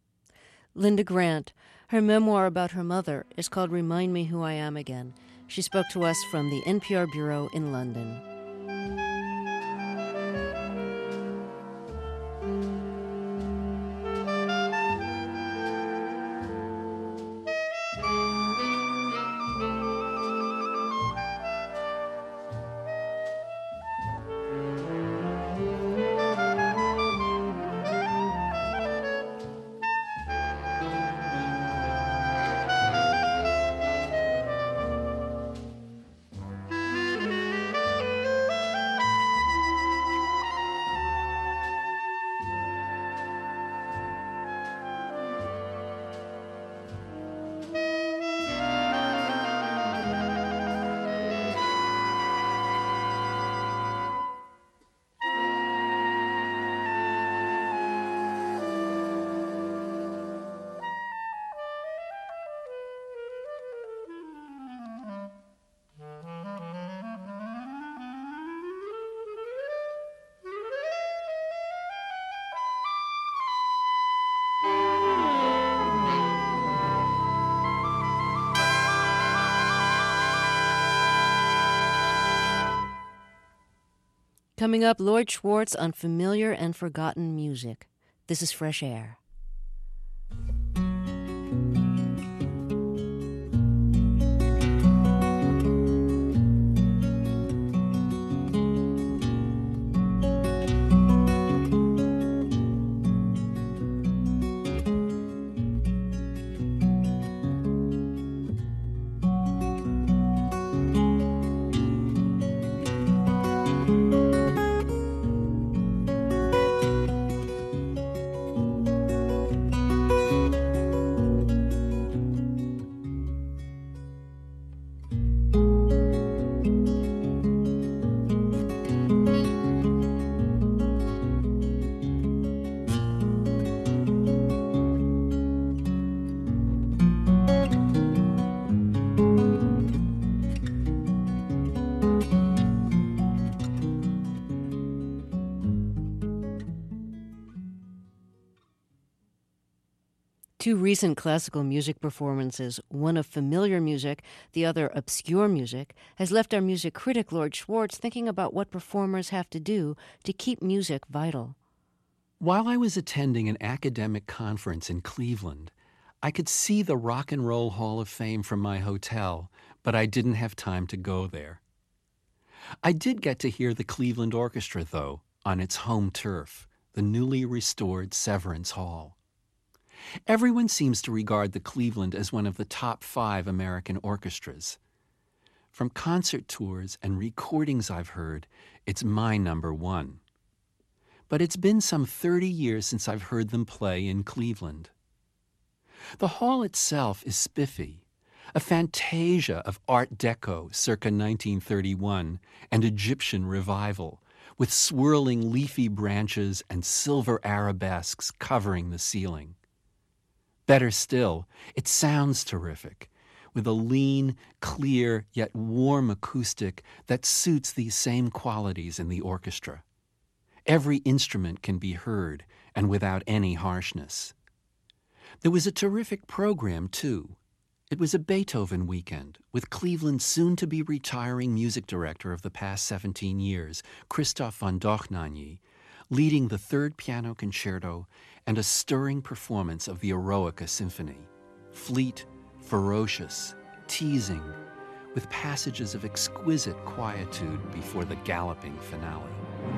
Linda Grant. Her memoir about her mother is called Remind Me Who I Am Again. She spoke to us from the N P R Bureau in London. Coming up, Lloyd Schwartz on familiar and forgotten music. This is Fresh Air. Two recent classical music performances, one of familiar music, the other obscure music, has left our music critic Lloyd Schwartz thinking about what performers have to do to keep music vital. While I was attending an academic conference in Cleveland, I could see the Rock and Roll Hall of Fame from my hotel, but I didn't have time to go there. I did get to hear the Cleveland Orchestra, though, on its home turf, the newly restored Severance Hall. Everyone seems to regard the Cleveland as one of the top five American orchestras. From concert tours and recordings I've heard, it's my number one. But it's been some thirty years since I've heard them play in Cleveland. The hall itself is spiffy, a fantasia of Art Deco circa nineteen thirty-one and Egyptian revival, with swirling leafy branches and silver arabesques covering the ceiling. Better still, it sounds terrific, with a lean, clear, yet warm acoustic that suits these same qualities in the orchestra. Every instrument can be heard, and without any harshness. There was a terrific program, too. It was a Beethoven weekend, with Cleveland's soon-to-be retiring music director of the past seventeen years, Christoph von Dohnanyi, leading the third piano concerto and a stirring performance of the Eroica Symphony, fleet, ferocious, teasing, with passages of exquisite quietude before the galloping finale.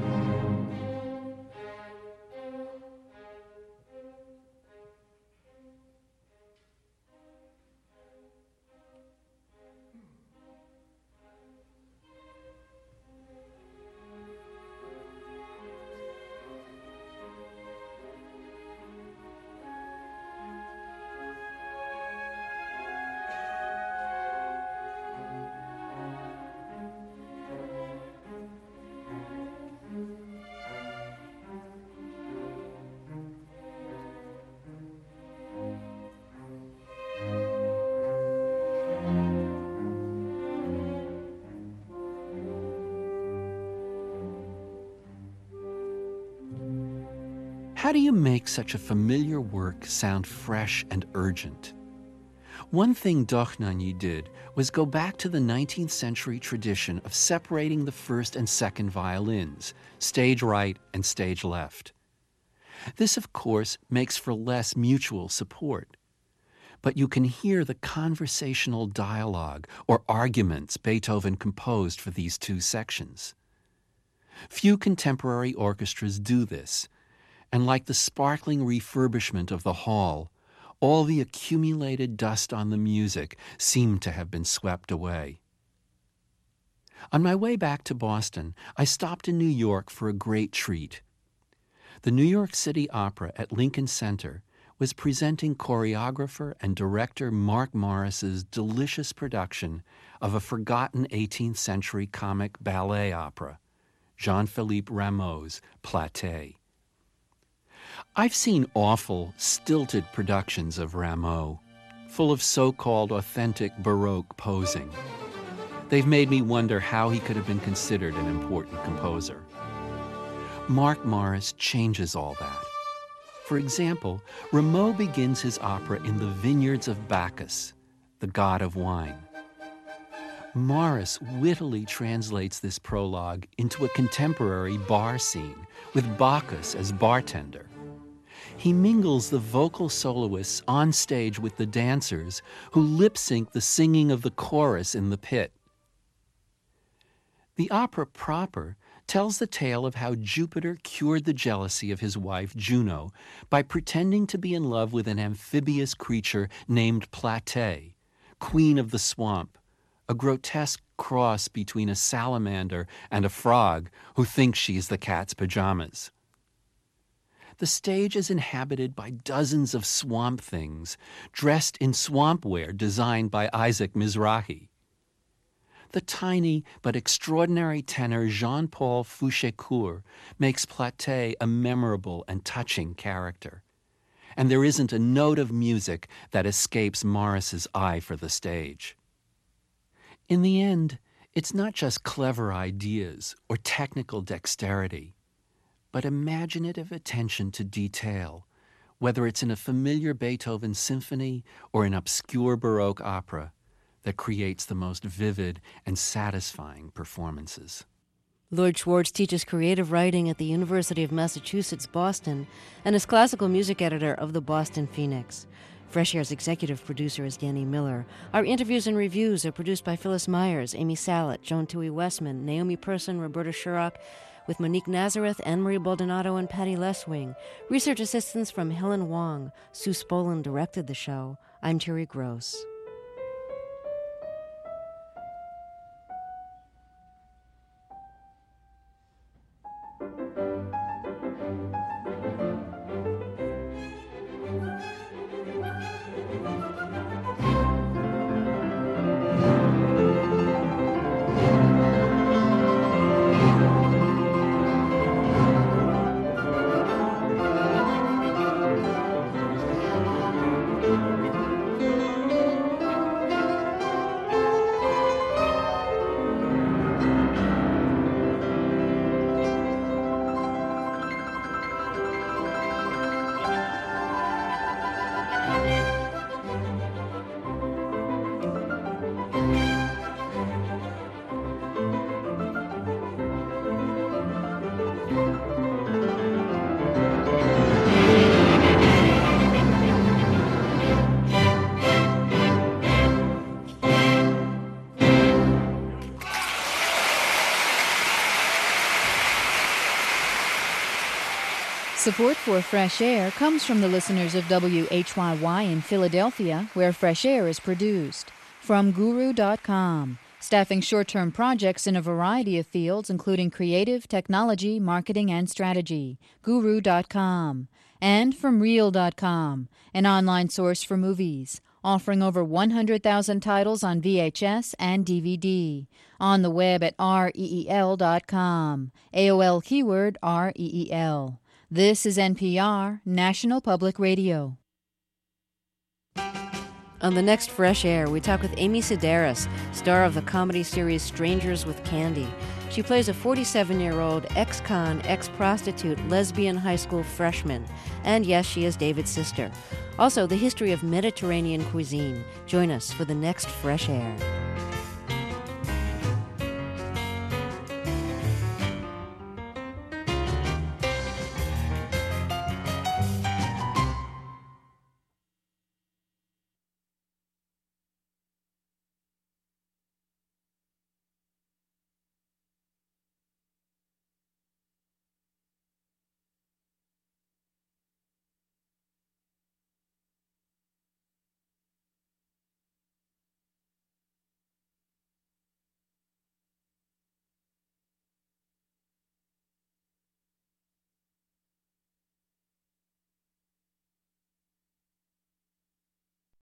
How do you make such a familiar work sound fresh and urgent? One thing Dohnanyi did was go back to the nineteenth century tradition of separating the first and second violins, stage right and stage left. This, of course, makes for less mutual support. But you can hear the conversational dialogue or arguments Beethoven composed for these two sections. Few contemporary orchestras do this, and like the sparkling refurbishment of the hall, all the accumulated dust on the music seemed to have been swept away. On my way back to Boston, I stopped in New York for a great treat. The New York City Opera at Lincoln Center was presenting choreographer and director Mark Morris's delicious production of a forgotten eighteenth century comic ballet opera, Jean-Philippe Rameau's Platée. I've seen awful, stilted productions of Rameau, full of so-called authentic Baroque posing. They've made me wonder how he could have been considered an important composer. Mark Morris changes all that. For example, Rameau begins his opera in the vineyards of Bacchus, the god of wine. Morris wittily translates this prologue into a contemporary bar scene with Bacchus as bartender. He mingles the vocal soloists on stage with the dancers who lip-sync the singing of the chorus in the pit. The opera proper tells the tale of how Jupiter cured the jealousy of his wife Juno by pretending to be in love with an amphibious creature named Platée, queen of the swamp, a grotesque cross between a salamander and a frog who thinks she's the cat's pajamas. The stage is inhabited by dozens of swamp things, dressed in swamp wear designed by Isaac Mizrahi. The tiny but extraordinary tenor Jean-Paul Fouchécourt makes Platée a memorable and touching character. And there isn't a note of music that escapes Morris's eye for the stage. In the end, it's not just clever ideas or technical dexterity, but imaginative attention to detail, whether it's in a familiar Beethoven symphony or an obscure Baroque opera, that creates the most vivid and satisfying performances. Lloyd Schwartz teaches creative writing at the University of Massachusetts, Boston, and is classical music editor of the Boston Phoenix. Fresh Air's executive producer is Danny Miller. Our interviews and reviews are produced by Phyllis Myers, Amy Sallet, Joan Tui Westman, Naomi Person, Roberta Sherrock, with Monique Nazareth, Anne-Marie Baldonado, and Patty Leswing. Research assistance from Helen Wong. Sue Spolin directed the show. I'm Terry Gross. Support for Fresh Air comes from the listeners of W H Y Y in Philadelphia, where Fresh Air is produced. From Guru dot com, staffing short-term projects in a variety of fields, including creative, technology, marketing, and strategy. Guru dot com. And from Reel dot com, an online source for movies, offering over one hundred thousand titles on V H S and D V D. On the web at reel dot com. A O L keyword R E E L. This is N P R, National Public Radio. On the next Fresh Air, we talk with Amy Sedaris, star of the comedy series Strangers with Candy. She plays a forty-seven-year-old ex-con, ex-prostitute, lesbian high school freshman. And yes, she is David's sister. Also, the history of Mediterranean cuisine. Join us for the next Fresh Air.